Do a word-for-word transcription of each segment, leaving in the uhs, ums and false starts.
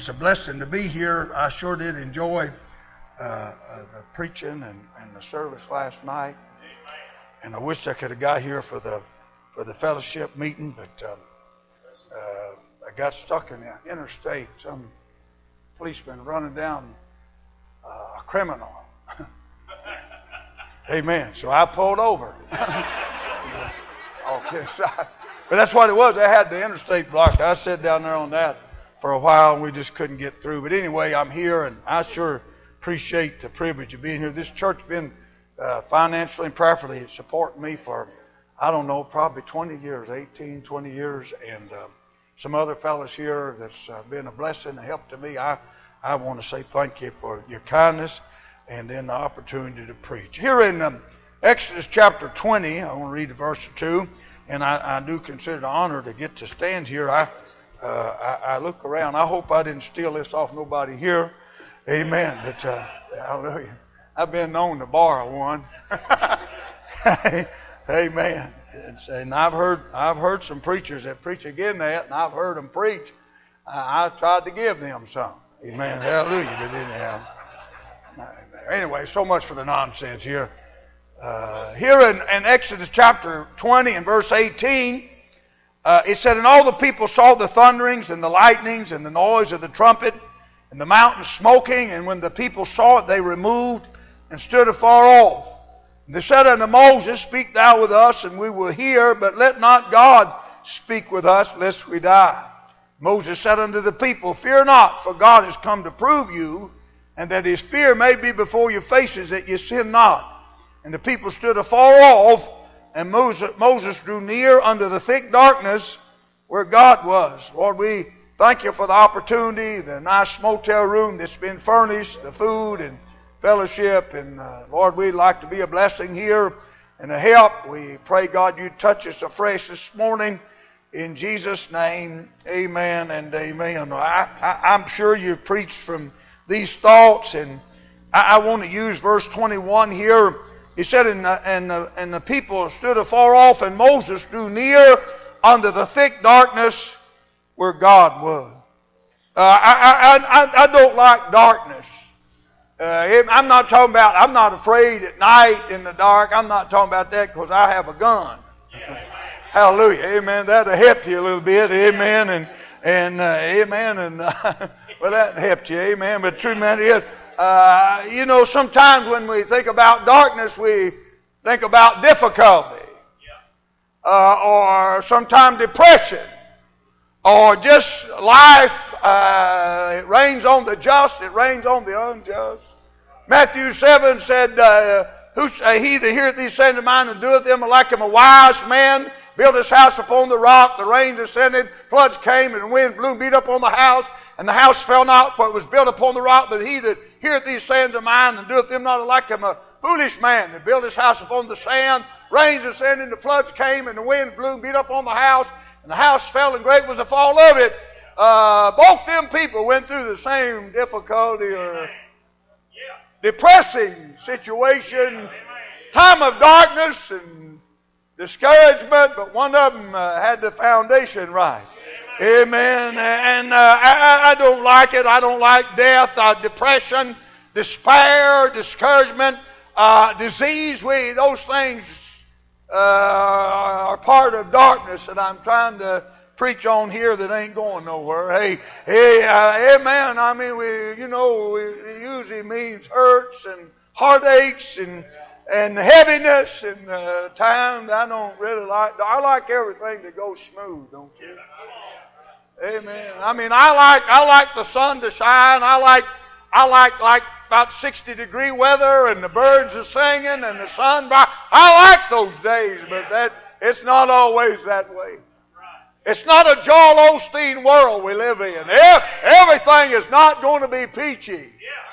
it's a blessing to be here. I sure did enjoy uh, uh, the preaching and, and the service last night. And I wish I could have got here for the for the fellowship meeting, but um, uh, I got stuck in the interstate. Some policeman running down uh, a criminal. Amen. So I pulled over. Okay, so I, but that's what it was. They had the interstate blocked. I sat down there on that for a while, and we just couldn't get through. But anyway, I'm here, and I sure appreciate the privilege of being here. This church has been uh, financially and prayerfully supporting me for, I don't know, probably twenty years, eighteen, twenty years, and uh, some other fellows here that's uh, been a blessing and a help to me. I, I want to say thank you for your kindness and then the opportunity to preach. Here in um, Exodus chapter twenty, I want to read a verse or two, and I, I do consider it an honor to get to stand here. I, uh, I, I look around. I hope I didn't steal this off nobody here. Amen. But uh, hallelujah. I've been known to borrow one. Amen. And I've heard I've heard some preachers that preach again that, and I've heard them preach. I, I tried to give them some. Amen. Hallelujah. But anyhow. Anyway, so much for the nonsense here. Uh, here in, in Exodus chapter twenty and verse eighteen, uh, it said, "And all the people saw the thunderings and the lightnings and the noise of the trumpet and the mountain smoking. And when the people saw it, they removed and stood afar off. And they said unto Moses, Speak thou with us, and we will hear, but let not God speak with us, lest we die. Moses said unto the people, Fear not, for God is come to prove you, and that his fear may be before your faces, that ye sin not. And the people stood afar off, and Moses, Moses drew near unto the thick darkness where God was." Lord, we thank you for the opportunity, the nice motel room that's been furnished, the food and fellowship. And uh, Lord, we'd like to be a blessing here and a help. We pray, God, you touch us afresh this morning. In Jesus' name, amen and amen. I, I, I'm sure you've preached from these thoughts, and I, I want to use verse twenty-one here. He said, and the, and, the, and the people stood afar off, and Moses drew near unto the thick darkness where God was. Uh, I, I, I, I don't like darkness. Uh, I'm not talking about, I'm not afraid at night in the dark. I'm not talking about that because I have a gun. Hallelujah. Amen. That'll help you a little bit. Amen. And, and uh, amen. And, uh, well, that helped you. Amen. But the true matter is, Uh, you know, sometimes when we think about darkness, we think about difficulty, uh, or sometimes depression, or just life. Uh, it rains on the just, it rains on the unjust. Matthew seven said, uh, Who, uh, he that heareth these sayings of mine and doeth them like him a wise man, built his house upon the rock, the rain descended, floods came, and the wind blew and beat up on the house, and the house fell not, for it was built upon the rock. But he that heareth these sayings of mine and doeth them not like him a foolish man that built his house upon the sand, rains descended, and the floods came, and the wind blew and beat up on the house, and the house fell, and great was the fall of it." Uh, both them people went through the same difficulty or depressing situation, time of darkness and discouragement, but one of them uh, had the foundation right. Amen. And uh, I, I don't like it. I don't like death, uh, depression, despair, discouragement, uh, disease. We those things uh, are part of darkness, and I'm trying to preach on here that ain't going nowhere. Hey, hey, uh, amen. I mean, we, you know, it usually means hurts and heartaches and and heaviness and uh, times I don't really like. I like everything that goes smooth, don't you? Amen. I mean, I like I like the sun to shine. I like I like like about sixty degree weather and the birds are singing and the sun bright. I like those days, but that it's not always that way. It's not a Joel Osteen world we live in. Everything is not going to be peachy.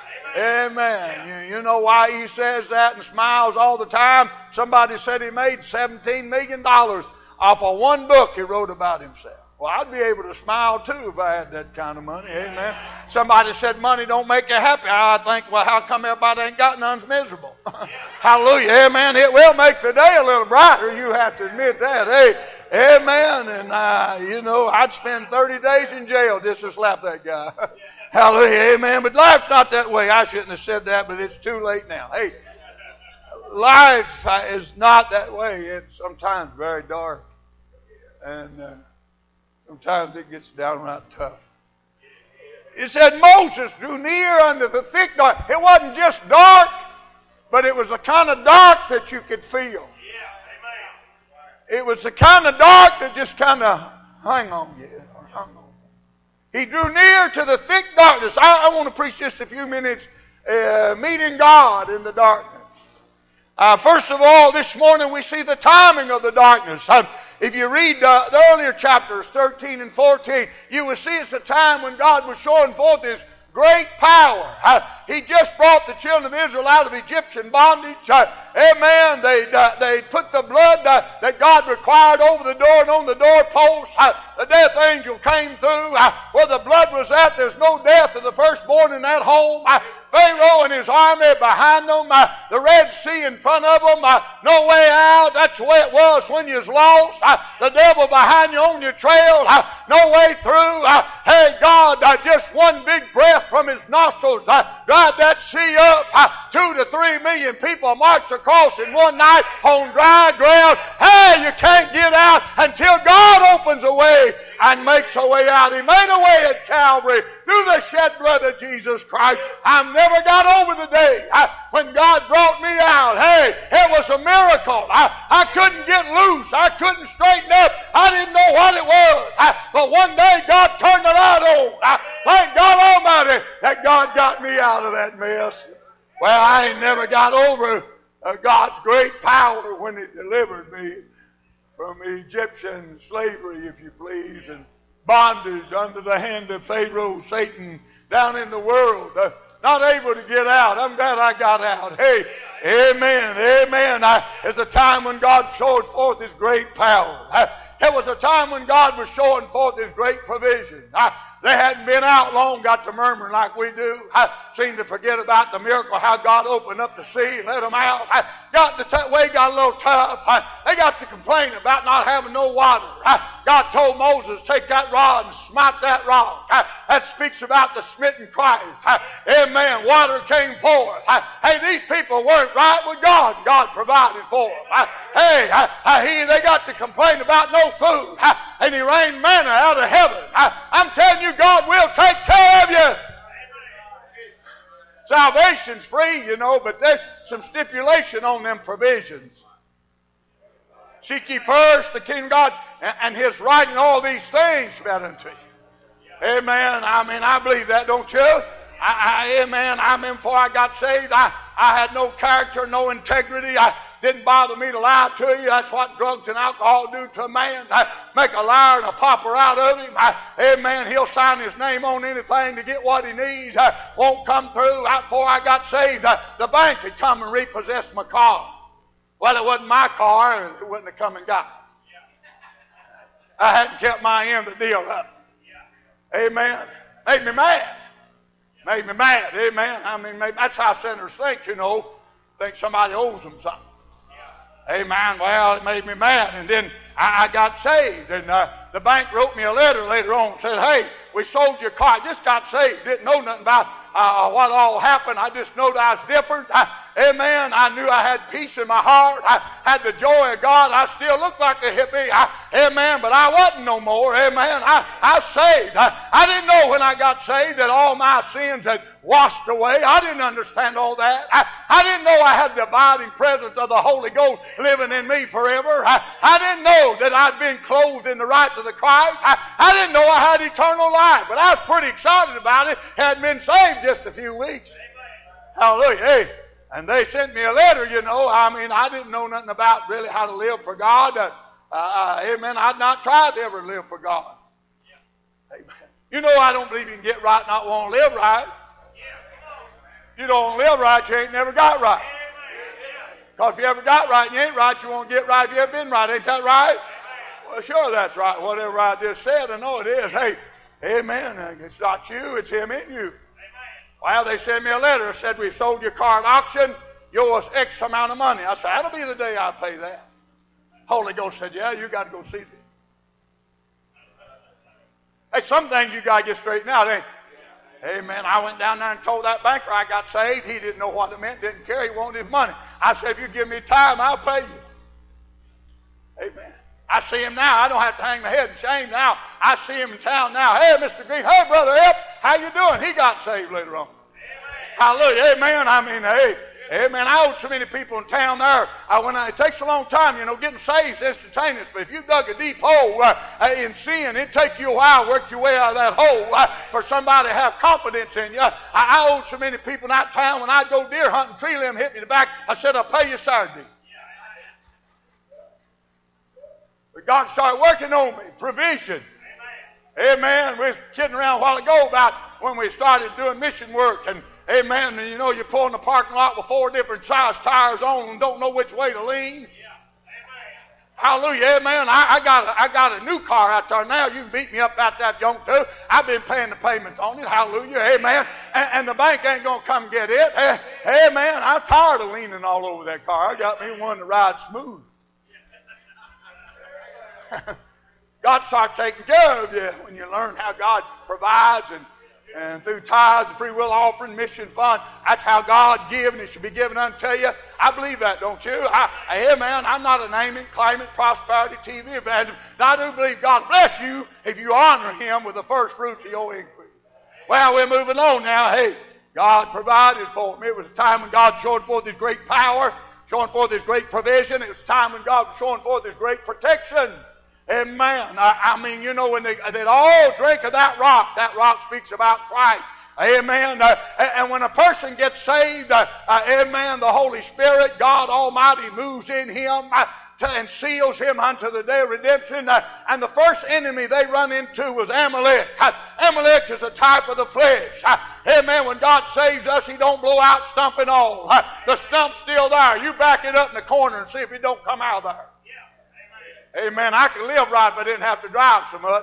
Amen. You, you know why he says that and smiles all the time? Somebody said he made seventeen million dollars off of one book he wrote about himself. Well, I'd be able to smile too if I had that kind of money. Amen. Somebody said money don't make you happy. I think, well, how come everybody ain't got none's miserable? Hallelujah. Amen. It will make the day a little brighter. You have to admit that. Hey, Amen. And, uh, you know, I'd spend thirty days in jail just to slap that guy. Hallelujah. Amen. But life's not that way. I shouldn't have said that, but it's too late now. Hey, life is not that way. It's sometimes very dark. And uh, sometimes it gets downright tough. It said Moses drew near unto the thick dark. It wasn't just dark, but it was the kind of dark that you could feel. It was the kind of dark that just kind of hung on you. Or hung on. He drew near to the thick darkness. I, I want to preach just a few minutes, uh, meeting God in the darkness. Uh, first of all, this morning we see the timing of the darkness. Uh, if you read uh, the earlier chapters, thirteen and fourteen, you will see it's the time when God was showing forth His great power. Uh, he just brought the children of Israel out of Egyptian bondage. Uh, amen. They uh, they put the blood uh, that God required over the door and on the doorpost. Uh, the death angel came through. Uh, where the blood was at, there's no death of the firstborn in that home. Uh, Pharaoh and his army behind them, uh, the Red Sea in front of them, uh, no way out. That's the way it was when you was lost. Uh, the devil behind you on your trail, uh, no way through. Uh, hey, God, uh, just one big breath from His nostrils uh, dried that sea up. Uh, two to three million people marched across in one night on dry ground. Hey, you can't get out until God opens a way and makes a way out. He made a way at Calvary through the shed blood of Jesus Christ. I've never got over the day I, when God brought me out. Hey, it was a miracle. I, I couldn't get loose. I couldn't straighten up. I didn't know what it was. I, but one day God turned the light on. I, thank God Almighty that God got me out of that mess. Well, I ain't never got over uh, God's great power when He delivered me from Egyptian slavery, if you please, and bondage under the hand of Pharaoh, Satan, down in the world, uh, not able to get out. I'm glad I got out. Hey, amen, amen. I, it's a time when God showed forth His great power. I, it was a time when God was showing forth His great provision. I, they hadn't been out long, got to murmuring like we do. I seem to forget about the miracle, how God opened up the sea and let them out. I got the t- way got a little tough. I, they got to complain about not having no water. I, God told Moses, take that rod and smite that rock. I, that speaks about the smitten Christ. I, amen. Water came forth. I, hey, these people weren't right with God. God provided for them. I, hey, I, I, he, they got to complain about no food. I, and He rained manna out of heaven. I, I'm telling you, God will take care of you. Salvation's free, you know, but there's some stipulation on them provisions. Seek ye first the kingdom of God and, and His right, and all these things better unto you. Amen. I mean, I believe that, don't you? I, I, amen. I mean, before I got saved, I, I had no character, no integrity. I didn't bother me to lie to you. That's what drugs and alcohol do to a man. I make a liar and a pauper out of him. I, amen. He'll sign his name on anything to get what he needs. I won't come through. I, before I got saved, I, the bank had come and repossessed my car. Well, it wasn't my car, and it wouldn't have come and got it. I hadn't kept my end of the deal up. Amen. Made me mad. Made me mad. Amen. I mean, maybe that's how sinners think, you know. Think somebody owes them something. Amen. Well, it made me mad. And then I, I got saved. And uh, the bank wrote me a letter later on and said, hey, we sold your car. I just got saved. Didn't know nothing about uh, what all happened. I just know that I was different. I, amen. I knew I had peace in my heart. I had the joy of God. I still looked like a hippie. I, amen. But I wasn't no more. Amen. I, I was saved. I, I didn't know when I got saved that all my sins had washed away. I didn't understand all that. I, I didn't know I had the abiding presence of the Holy Ghost living in me forever. I, I didn't know that I'd been clothed in the rights of the Christ. I, I didn't know I had eternal life. But I was pretty excited about it. Hadn't been saved just a few weeks. Hallelujah. Hey, and they sent me a letter, you know. I mean, I didn't know nothing about really how to live for God. Uh, uh, amen. I'd not tried to ever live for God. Amen. You know I don't believe you can get right and not want to live right. You don't live right, you ain't never got right. Because if you ever got right and you ain't right, you won't get right if you ever been right. Ain't that right? Well, sure that's right. Whatever I just said, I know it is. Hey, amen. It's not you, it's Him in you. Well, they sent me a letter. Said, we sold your car at auction. You owe us X amount of money. I said, that'll be the day I pay that. Holy Ghost said, yeah, you got to go see this. Hey, some things you got to get straightened out, ain't you? Amen. I went down there and told that banker I got saved. He didn't know what it meant, didn't care. He wanted his money. I said, if you give me time, I'll pay you. Amen. I see him now. I don't have to hang my head in shame now. I see him in town now. Hey, Mister Green. Hey, Brother Ep. How you doing? He got saved later on. Amen. Hallelujah. Amen. I mean, hey. Amen. I owed so many people in town there. I, when I, it takes a long time, you know, getting saved is instantaneous. But if you dug a deep hole uh, in sin, it'd take you a while to work your way out of that hole uh, for somebody to have confidence in you. I, I owed so many people in that town. When I'd go deer hunting, tree limb hit me in the back. I said, I'll pay you Saturday. But God started working on me. Provision. Amen. Amen. We was kidding around a while ago about when we started doing mission work. And amen. And you know, you pull in the parking lot with four different size tires on and don't know which way to lean. Yeah. Hallelujah. Amen. I, I got a, I got a new car out there now. You can beat me up about that junk too. I've been paying the payments on it. Hallelujah. Amen. And, and the bank ain't going to come get it. Hey, amen. I'm tired of leaning all over that car. I got me one to ride smooth. God starts taking care of you when you learn how God provides and And through tithes and free will offering, mission fund, that's how God gives, and it should be given unto you. I believe that, don't you? I, amen. I'm not a name it, claim it, prosperity T V evangelist. I do believe God bless you if you honor Him with the first fruits of your increase. Well, we're moving on now. Hey, God provided for me. It was a time when God showed forth His great power, showing forth His great provision. It was a time when God was showing forth His great protection. Amen. I, I mean, you know, when they, they'd all drink of that rock, that rock speaks about Christ. Amen. Uh, and when a person gets saved, uh, uh, amen, the Holy Spirit, God Almighty moves in him uh, to, and seals him unto the day of redemption. Uh, and the first enemy they run into was Amalek. Uh, Amalek is a type of the flesh. Uh, amen. When God saves us, He don't blow out stump and all. Uh, the stump's still there. You back it up in the corner and see if it don't come out of there. Amen. I could live right if I didn't have to drive so much.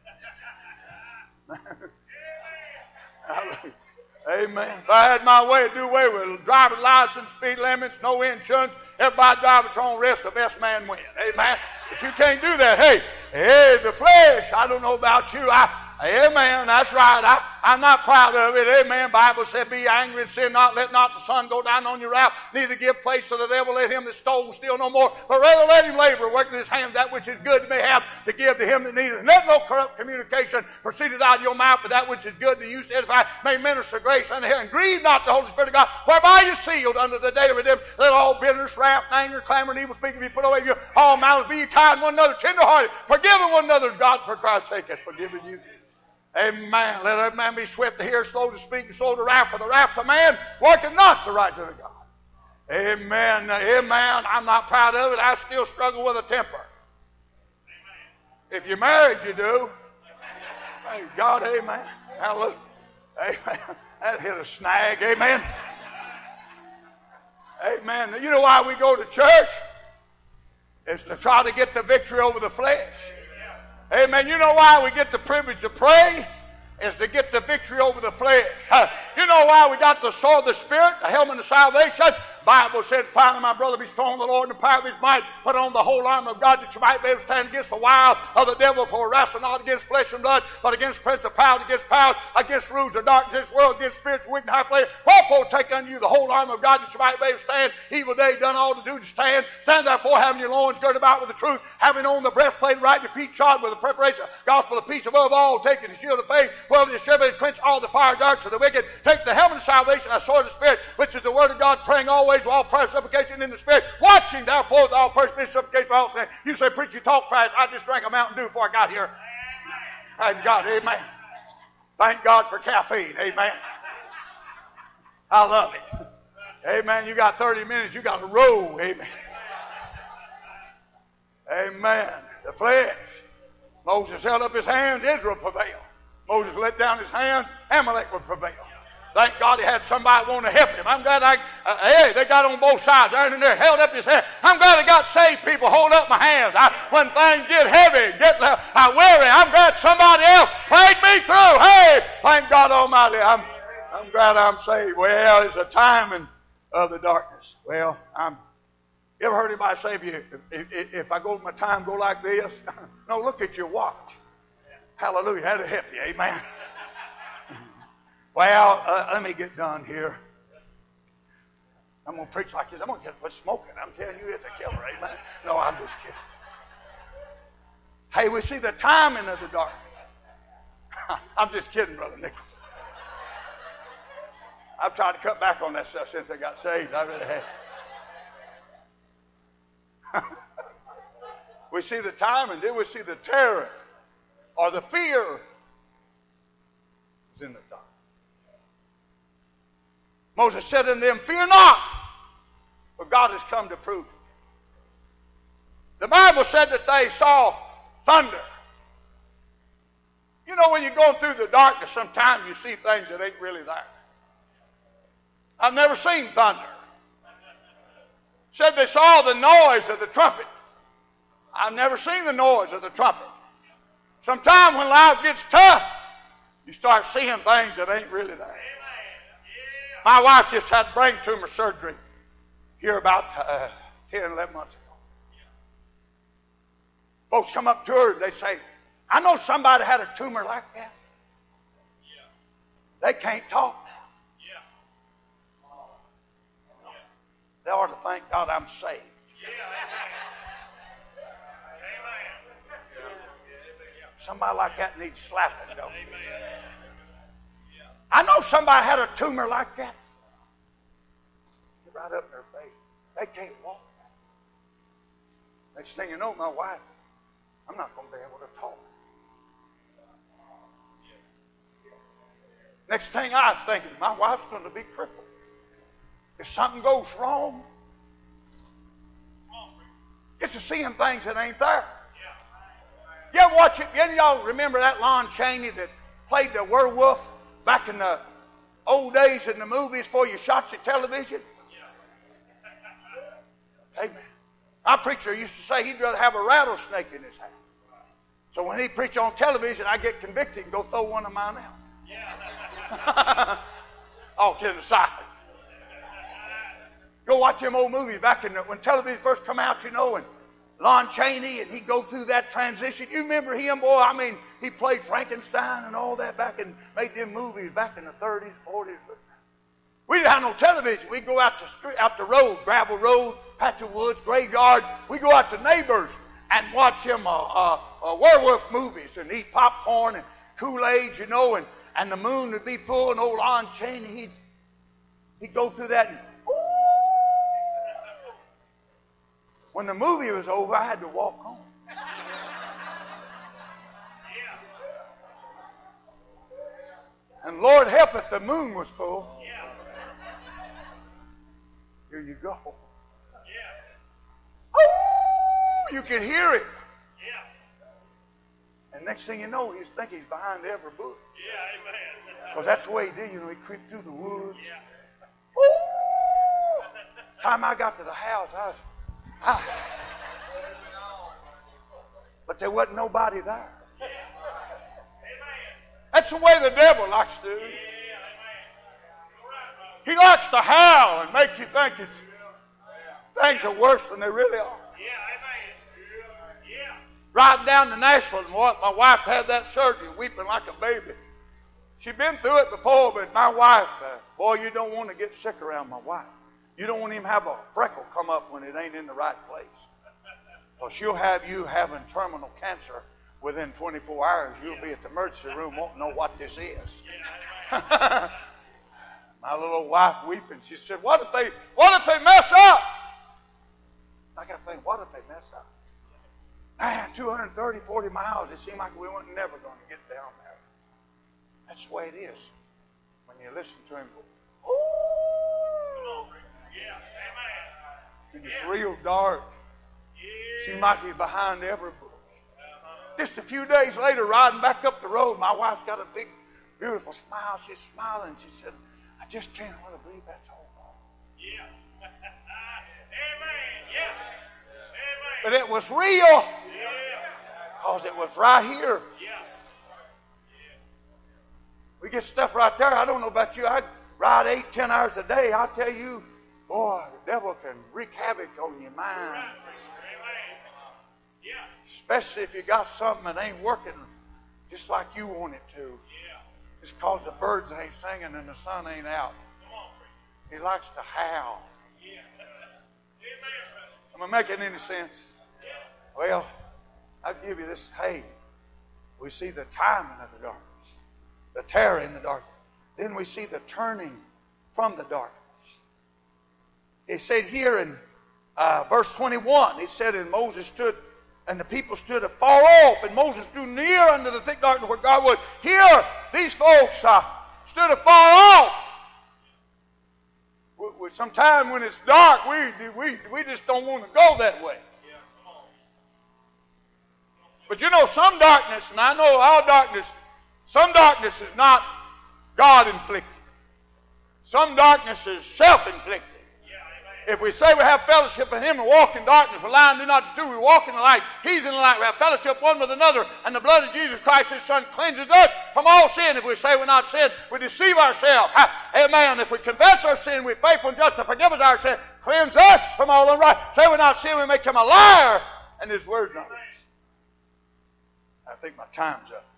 Amen. If I had my way to do away with driver's license, speed limits, no insurance, everybody drive its own risk, the best man wins. Amen. But you can't do that. Hey, hey, the flesh, I don't know about you. I, amen. That's right. I, I'm not proud of it. Amen. Bible said, be angry and sin not. Let not the sun go down on your wrath. Neither give place to the devil. Let him that stole steal no more. But rather let him labor, working his hands that which is good may have to give to him that needeth. And let no corrupt communication proceed out of your mouth, but that which is good to use to edify may minister grace unto him. And grieve not the Holy Spirit of God, whereby you sealed unto the day of redemption. Let all bitterness, wrath, anger, clamor, and evil speaking be put away from you. All malice, be ye kind one another, tenderhearted, forgiving one another as God for Christ's sake has forgiven you. Amen. Let every man be swift to hear, slow to speak, and slow to wrath, for the wrath of man worketh not the righteousness of God. Amen. Amen. I'm not proud of it. I still struggle with a temper. If you're married, you do. Thank God, amen. Hallelujah. Amen. That hit a snag. Amen. Amen. You know why we go to church? It's to try to get the victory over the flesh. Amen. You know why we get the privilege to pray? Is to get the victory over the flesh. You know why we got the sword of the Spirit, the helmet of salvation? Bible said, finally, my brother, be strong in the Lord and the power of His might. Put on the whole armor of God that you might be able to stand against the wiles of the devil. For wrestle not against flesh and blood, but against principalities, against powers, against rulers of darkness, this world, against spirits wicked in high places. Wherefore take unto you the whole armor of God that you might be able to stand. Evil day done all to do to stand. Stand therefore, having your loins girded about with the truth, having on the breastplate right, your feet shod with the preparation of the gospel of peace, above all, taking the shield of faith, wherewith the shield may quench all the fire darts of the wicked. Take the helmet of salvation, the sword of the Spirit, which is the word of God, praying always with all prayer, supplication in the Spirit, watching therefore with all prayer, supplication for all things. You say, preach, you talk fast. I just drank a Mountain Dew before I got here. Praise God, amen. Thank God for caffeine, amen. I love it. Amen. You got thirty minutes, you got to roll, amen. Amen. The flesh. Moses held up his hands, Israel prevailed. Moses let down his hands, Amalek would prevail. Thank God he had somebody want to help him. I'm glad I, uh, hey, they got on both sides. There and there, held up his hand. I'm glad I got saved people hold up my hands. I, when things get heavy, get uh, I weary, I'm glad somebody else prayed me through. Hey, thank God Almighty, I'm, I'm glad I'm saved. Well, it's a timing of the darkness. Well, I'm, you ever heard anybody say, if, you, if, if, if I go, my time go like this? No, look at your watch. Hallelujah. That'll help you. Amen. Well, uh, let me get done here. I'm going to preach like this. I'm going to get quit smoking. I'm telling you, it's a killer. Amen. No, I'm just kidding. Hey, we see the timing of the darkness. I'm just kidding, Brother Nichols. I've tried to cut back on that stuff since I got saved. I really have. We see the timing, then we see the terror or the fear is in the dark. Moses said unto them, fear not, for God has come to prove it. The Bible said that they saw thunder. You know, when you're going through the darkness, sometimes you see things that ain't really there. I've never seen thunder. Said they saw the noise of the trumpet. I've never seen the noise of the trumpet. Sometimes when life gets tough, you start seeing things that ain't really there. My wife just had brain tumor surgery here about uh, ten, eleven months ago. Folks come up to her and they say, I know somebody had a tumor like that. They can't talk now. They ought to thank God I'm saved. Somebody like that needs slapping, don't they? I know somebody had a tumor like that. Get right up in their face. They can't walk. Next thing you know, my wife, I'm not going to be able to talk. Next thing I was thinking, my wife's going to be crippled. If something goes wrong, it's to seeing things that ain't there. You ever watch it? Any of y'all remember that Lon Chaney that played the werewolf back in the old days in the movies before you shot your television? Amen. Our preacher used to say he'd rather have a rattlesnake in his house. So when he preached on television, I get convicted and go throw one of mine out. All kidding aside. Go watch them old movies back in the, when television first come out, you know, and Lon Chaney, and he'd go through that transition. You remember him, boy? I mean, he played Frankenstein and all that back and made them movies back in the thirties, forties. We didn't have no television. We'd go out the street, out the road, gravel road, patch of woods, graveyard. We'd go out to neighbors and watch them uh, uh, uh, werewolf movies and eat popcorn and Kool-Aid, you know, and, and the moon would be full, and old Lon Chaney, he'd, he'd go through that and when the movie was over, I had to walk home. And Lord help if the moon was full. Here you go. Oh, you can hear it. And next thing you know, he's thinking he's behind every bush. Because that's the way he did. You know, he creeped through the woods. Oh! Time I got to the house, I was Ah. But there wasn't nobody there. That's the way the devil likes to do. He likes to howl and make you think it's things are worse than they really are. Riding down to Nashville, and my wife had that surgery, weeping like a baby. She'd been through it before, but my wife, uh, boy, you don't want to get sick around my wife. You don't want him to have a freckle come up when it ain't in the right place. So she'll have you having terminal cancer within twenty-four hours. You'll be at the emergency room, won't know what this is. My little wife weeping. She said, what if they, what if they mess up? I got to think, what if they mess up? Man, two hundred thirty, forty miles, it seemed like we weren't never going to get down there. That's the way it is. When you listen to him go, ooh! And it's real dark. Seemed like he's behind every bush. Just a few days later, riding back up the road, my wife's got a big, beautiful smile. She's smiling. She said, I just can't hardly believe that's all gone. Yeah. Amen. Yeah. But it was real. Because it was right here. We get stuff right there. I don't know about you. I ride eight, ten hours a day. I'll tell you, boy, the devil can wreak havoc on your mind. Especially if you got something that ain't working just like you want it to. It's because the birds ain't singing and the sun ain't out. He likes to howl. Am I making any sense? Well, I'll give you this. Hey, we see the timing of the darkness, the terror in the darkness. Then we see the turning from the darkness. He said here in uh, verse twenty-one, he said, and Moses stood, and the people stood afar off, and Moses drew near unto the thick darkness where God was. Here, these folks uh, stood afar off. Sometimes when it's dark, we, we, we just don't want to go that way. But you know, some darkness, and I know our darkness, some darkness is not God-inflicted. Some darkness is self-inflicted. If we say we have fellowship with Him and walk in darkness, we lie and do not the truth, we walk in the light. He's in the light. We have fellowship one with another, and the blood of Jesus Christ, His Son, cleanses us from all sin. If we say we're not sin, we deceive ourselves. Amen. If we confess our sin, we're faithful and just to forgive us our sin, cleanse us from all unrighteousness. Say we're not sin, we make Him a liar, and His word's not true. I think my time's up.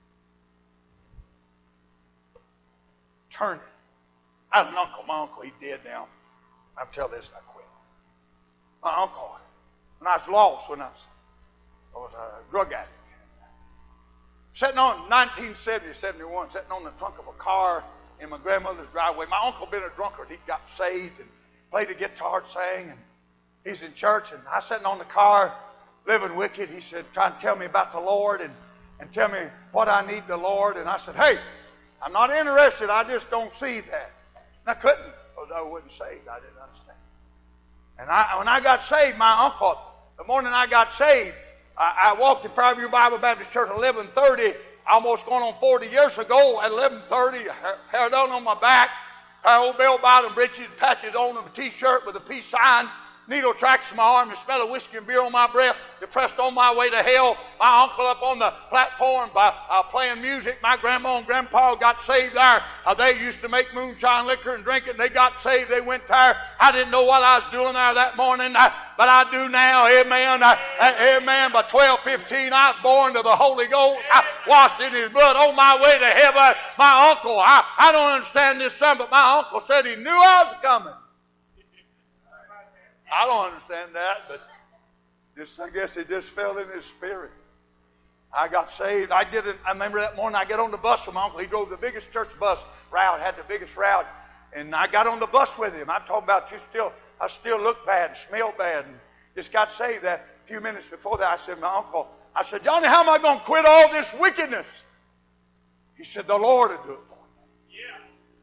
Turning. I had an uncle. My uncle, he's dead now. I'll tell this and I quit. My uncle, when I was lost, when I was, I was a drug addict, sitting on nineteen seventy, seventy-one, sitting on the trunk of a car in my grandmother's driveway. My uncle been a drunkard. He got saved and played the guitar, sang, and he's in church. And I sitting on the car, living wicked. He said, trying to tell me about the Lord and, and tell me what I need the Lord. And I said, hey, I'm not interested. I just don't see that. And I couldn't. Because I wasn't saved. I didn't understand. And I, when I got saved, my uncle, the morning I got saved, I, I walked in Fairview Bible Baptist Church at eleven thirty, almost going on forty years ago at eleven thirty, hair down on my back, pair of old bell-bottom breeches, patches on, and a T-shirt with a peace sign, needle tracks in my arm, the smell of whiskey and beer on my breath, depressed on my way to hell. My uncle up on the platform by, uh, playing music. My grandma and grandpa got saved there. Uh, they used to make moonshine liquor and drink it, and they got saved. They went there. I didn't know what I was doing there that morning, uh, but I do now. Amen. Uh, uh, amen. By twelve fifteen, I was born to the Holy Ghost. I washed in His blood on my way to heaven. My uncle, I, I don't understand this son, but my uncle said he knew I was coming. I don't understand that, but just I guess it just fell in his spirit. I got saved. I get in, I remember that morning I get on the bus with my uncle. He drove the biggest church bus route, had the biggest route, and I got on the bus with him. I'm talking about you still. I still look bad and smell bad, and just got saved. That few minutes before that, I said, my uncle, I said, Johnny, how am I going to quit all this wickedness? He said, the Lord will do it for you. Yeah.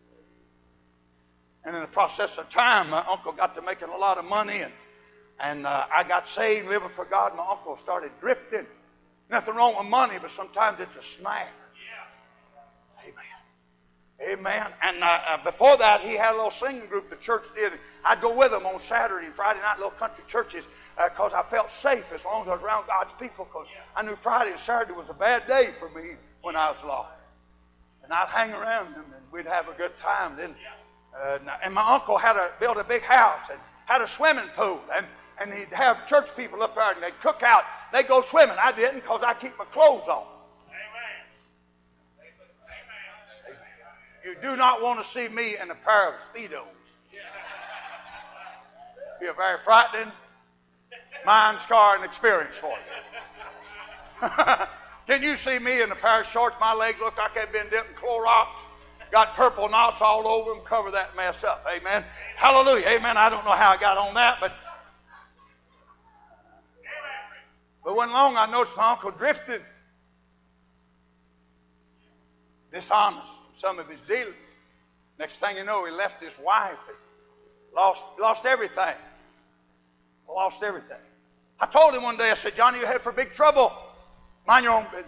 And in the process of time, my uncle got to making a lot of money, and and uh, I got saved, living for God. My uncle started drifting. Nothing wrong with money, but sometimes it's a snare. Yeah. Amen. Amen. And uh, uh, before that, he had a little singing group the church did. I'd go with them on Saturday and Friday night, little country churches, because uh, I felt safe as long as I was around God's people, because I knew Friday and Saturday was a bad day for me when I was lost. And I'd hang around them, and we'd have a good time. Then. Uh, and my uncle had a, built a big house and had a swimming pool, and, and he'd have church people up there, and they'd cook out. They'd go swimming. I didn't, because I keep my clothes on. Amen. Amen. You do not want to see me in a pair of Speedos. Be a very frightening, mind-scarring experience for you. Can you see me in a pair of shorts? My legs look like they've been dipped in Clorox. Got purple knots all over them. Cover that mess up. Amen. Hallelujah. Amen. I don't know how I got on that, but but when long I noticed my uncle drifted, dishonest in some of his dealings. Next thing you know, he left his wife and lost lost everything. Lost everything. I told him one day, I said, Johnny, you're headed for big trouble. Mind your own business.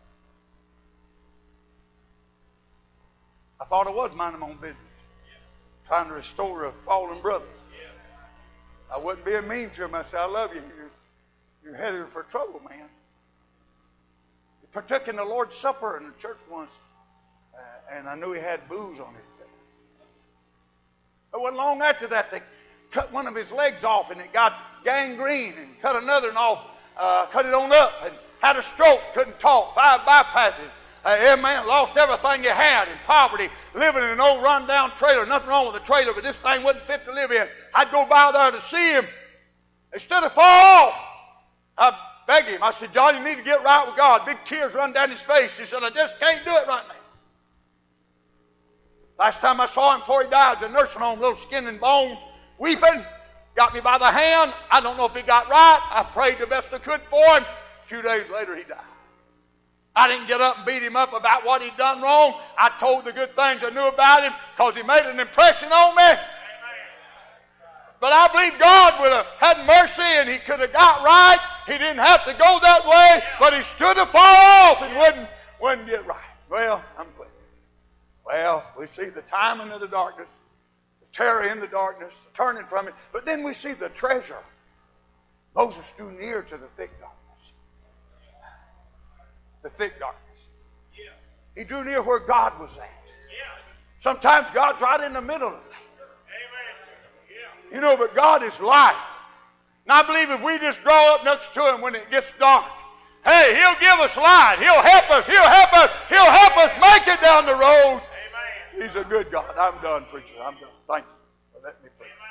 I thought I was minding my own business, trying to restore a fallen brother. I wasn't being mean to him. I said, I love you. You're, you're headed for trouble, man. He partook in the Lord's Supper in the church once, uh, and I knew he had booze on his face. But wasn't long after that, they cut one of his legs off, and it got gangrene, and cut another one off, uh, cut it on up, and had a stroke, couldn't talk, five bypasses. Uh, every man lost everything he had in poverty, living in an old run-down trailer. Nothing wrong with the trailer, but this thing wasn't fit to live in. I'd go by there to see him. Instead of fall off, I begged him. I said, John, you need to get right with God. Big tears run down his face. He said, I just can't do it right now. Last time I saw him before he died, was in a nursing home, little skin and bone, weeping. Got me by the hand. I don't know if he got right. I prayed the best I could for him. Two days later, he died. I didn't get up and beat him up about what he'd done wrong. I told the good things I knew about him because he made an impression on me. But I believe God would have had mercy and he could have got right. He didn't have to go that way, but he stood afar off and wouldn't, wouldn't get right. Well, I'm glad. Well, we see the timing of the darkness, the terror in the darkness, the turning from it. But then we see the treasure. Moses drew near to the thick darkness. The thick darkness. He drew near where God was at. Sometimes God's right in the middle of that. You know, but God is light. And I believe if we just draw up next to him when it gets dark, hey, he'll give us light. He'll help us. He'll help us. He'll help us make it down the road. Amen. He's a good God. I'm done, preacher. I'm done. Thank you for letting me pray.